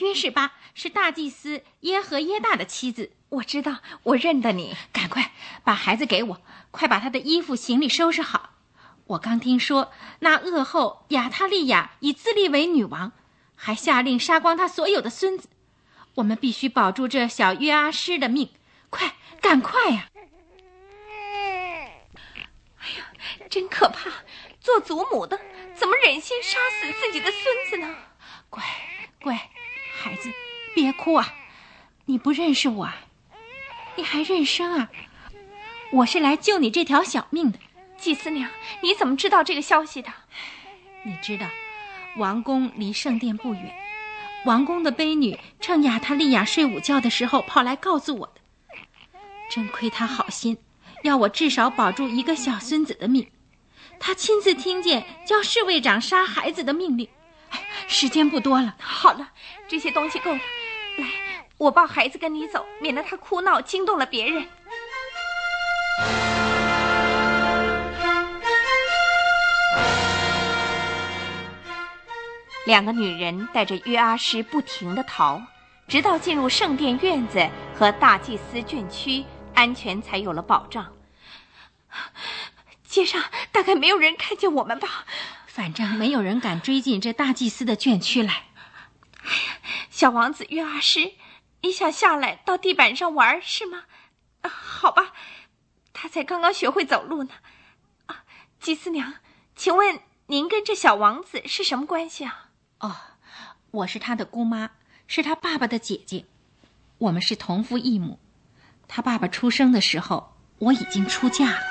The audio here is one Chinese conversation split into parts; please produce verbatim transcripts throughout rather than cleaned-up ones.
约示巴是大祭司耶和耶大的妻子。 我知道，我认得你。 赶快把孩子给我，快把他的衣服行李收拾好。我刚听说那恶后亚他利亚已自立为女王，还下令杀光他所有的孙子。我们必须保住这小约阿施的命，快，赶快呀！ 哎呀，真可怕！做祖母的怎么忍心杀死自己的孙子呢？ 乖乖，孩子，别哭啊！你不认识我啊？你还认生啊？我是来救你这条小命的。 祭司娘，你怎么知道这个消息的？ 你知道，王宫离圣殿不远，王宫的婢女趁亚他利亚睡午觉的时候跑来告诉我的。真亏他好心，要我至少保住一个小孙子的命。他亲自听见叫侍卫长杀孩子的命令。哎，时间不多了。 好了，这些东西够了。来，我抱孩子跟你走，免得他哭闹惊动了别人。两个女人带着约阿施不停地逃，直到进入圣殿院子和大祭司眷区，安全才有了保障。街上大概没有人看见我们吧？ 反正没有人敢追进这大祭司的眷区来。 哎呀，小王子约阿施，你想下来到地板上玩是吗？啊，好吧，他才刚刚学会走路呢。啊，祭司娘，请问您跟这小王子是什么关系啊？ 哦，我是他的姑妈，是他爸爸的姐姐，我们是同父异母。他爸爸出生的时候，我已经出嫁了。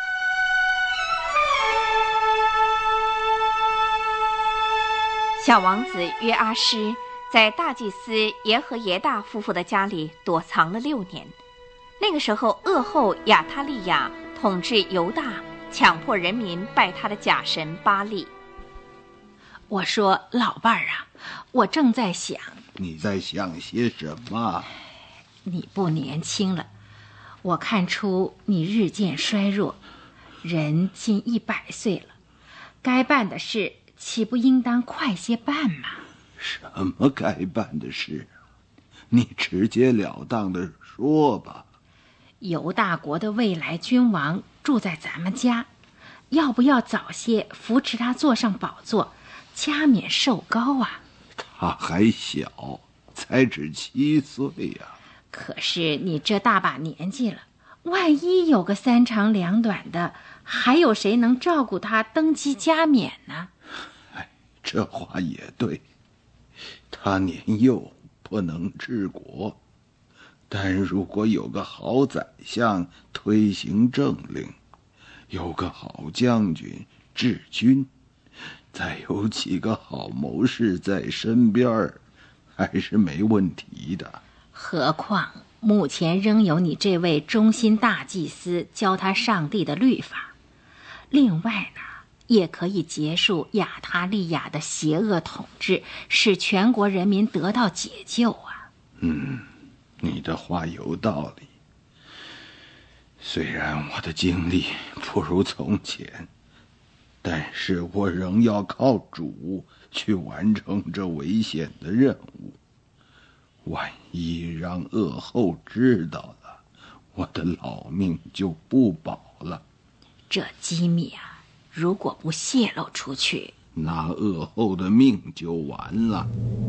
小王子约阿施在大祭司耶和耶大夫妇的家里躲藏了六年。那个时候，恶后亚他利亚统治犹大，强迫人民拜他的假神巴力。 我说，老伴儿啊，我正在想。 你在想些什么？ 你不年轻了，我看出你日渐衰弱，人近一百岁了，该办的事岂不应当快些办吗？ 什么该办的事？你直截了当的说吧。 犹大国的未来君王住在咱们家，要不要早些扶持他坐上宝座，加冕受膏啊？ 他还小，才只七岁呀、啊。 可是你这大把年纪了，万一有个三长两短的，还有谁能照顾他登基加冕呢？ 哎，这话也对。他年幼，不能治国，但如果有个好宰相推行政令，有个好将军治军，再有几个好谋士在身边，还是没问题的。 何况目前仍有你这位忠心大祭司教他上帝的律法。另外呢，也可以结束亚他利亚的邪恶统治，使全国人民得到解救啊。 嗯，你的话有道理。虽然我的精力不如从前，但是我仍要靠主去完成这危险的任务。万一让恶后知道了，我的老命就不保了。 这机密啊，如果不泄露出去， 那恶后的命就完了。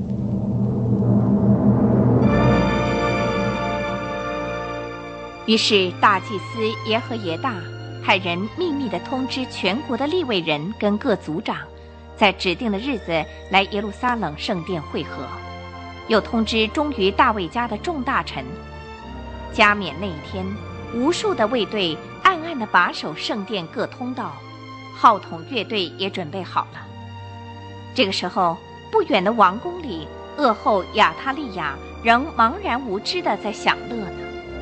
于是大祭司耶和耶大派人秘密地通知全国的利未人跟各族长，在指定的日子来耶路撒冷圣殿会合，又通知忠于大卫家的众大臣。加冕那一天，无数的卫队暗暗地把守圣殿各通道，号筒乐队也准备好了。这个时候，不远的王宫里，恶后亚他利亚仍茫然无知地在享乐呢。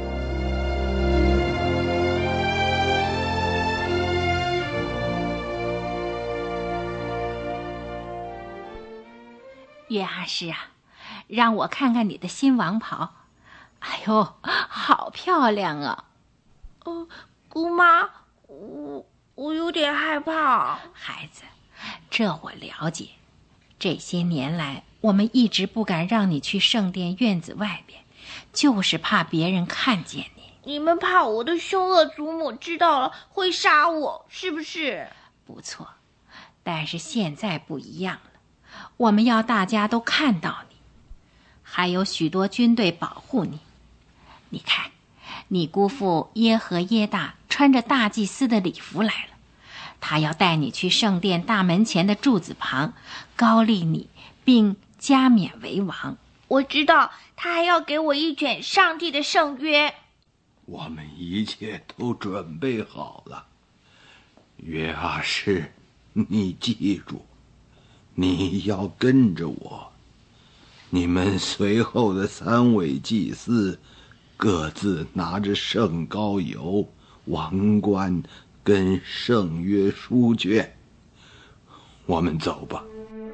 约阿施啊，让我看看你的新王袍。哎呦，好漂亮啊！ 哦，姑妈，我我有点害怕。 孩子，这我了解。 这些年来，我们一直不敢让你去圣殿院子外边，就是怕别人看见你。 你们怕我的凶恶祖母知道了会杀我，是不是？ 不错，但是现在不一样了，我们要大家都看到你，还有许多军队保护你。你看，你姑父耶和耶大穿着大祭司的礼服来了，他要带你去圣殿大门前的柱子旁，高立你，并加冕为王。 我知道，他还要给我一卷上帝的圣约。 我们一切都准备好了。约阿施，你记住，你要跟着我。你们随后的三位祭司各自拿着圣膏油、王冠跟圣约书卷。我们走吧。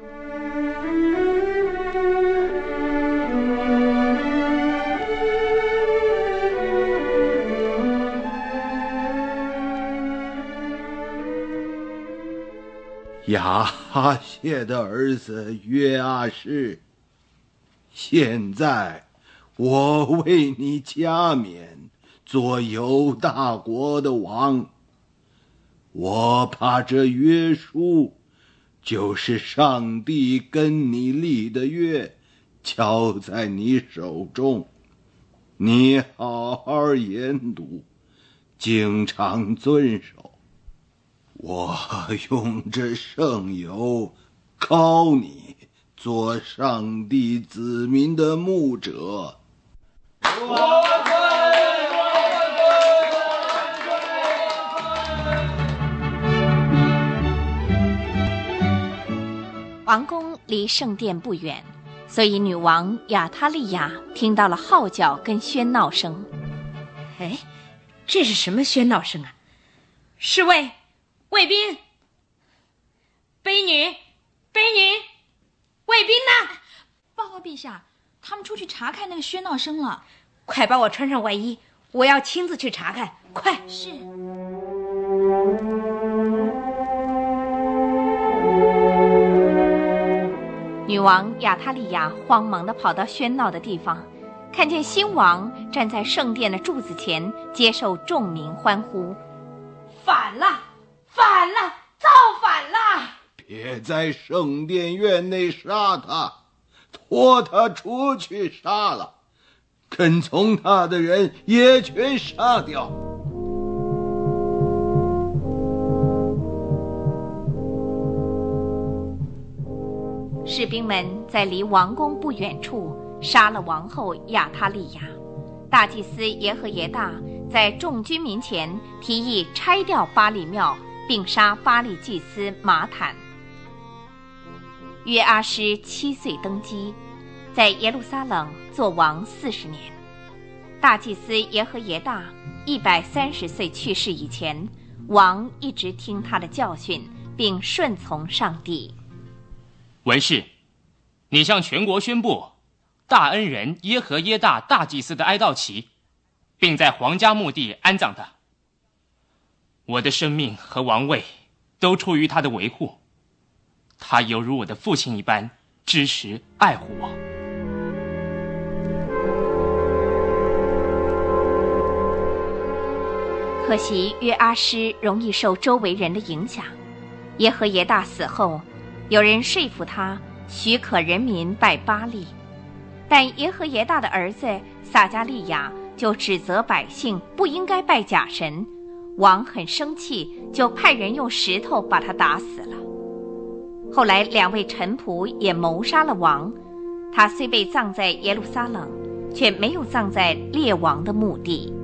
亚哈谢的儿子约阿施，现在我为你加冕做犹大国的王。我把这约书，就是上帝跟你立的约，交在你手中，你好好研读，经常遵守。我用这圣油膏你，做上帝子民的牧者。 王宫离圣殿不远，所以女王亚他利亚听到了号角跟喧闹声。 哎，这是什么喧闹声啊？侍卫，卫兵，卑女，卑女，卫兵呢？ 报告陛下，他们出去查看那个喧闹声了。 快帮我穿上外衣，我要亲自去查看。快！ 是。 女王亚他利亚慌忙地跑到喧闹的地方，看见新王站在圣殿的柱子前，接受众民欢呼。 反了，反了，造反了！ 别在圣殿院内杀他，拖他出去杀了，跟从他的人也全杀掉。 士兵们在离王宫不远处杀了王后亚他利亚。大祭司耶和耶大在众居民前提议拆掉巴力庙，并杀巴力祭司马坦。约阿施七岁登基，在耶路撒冷做王四十年。大祭司耶和耶大一百三十岁去世以前，王一直听他的教训，并顺从上帝。 文士，你向全国宣布大恩人耶和耶大大祭司的哀悼期，并在皇家墓地安葬他。我的生命和王位都出于他的维护，他犹如我的父亲一般支持爱护我。 可惜约阿施容易受周围人的影响，耶和耶大死后，有人说服他许可人民拜巴力，但耶和耶大的儿子撒加利亚就指责百姓不应该拜假神。王很生气，就派人用石头把他打死了。后来两位臣仆也谋杀了王，他虽被葬在耶路撒冷，却没有葬在列王的墓地。